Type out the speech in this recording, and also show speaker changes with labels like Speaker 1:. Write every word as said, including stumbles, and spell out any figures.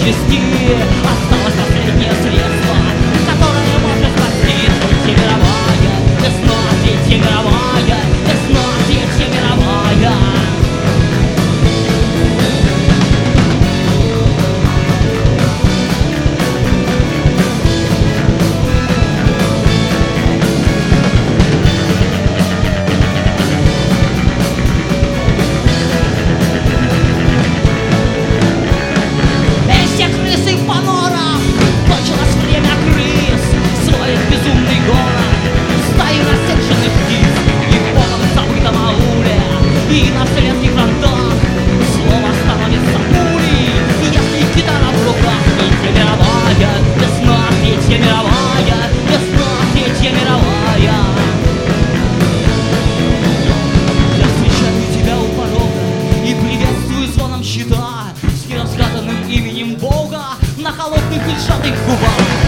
Speaker 1: участи. Осталось последнее средство, которое может спасти. Третья мировая весна, Третья мировая весна, Третья мировая. И на вселенских фронтах слово становится пулей, если гитара в руках. Третья мировая весна, Третья мировая весна, Третья мировая. Я встречаю тебя у порога и приветствую звоном щита, с неразгаданным именем Бога на холодных и сжатых губах.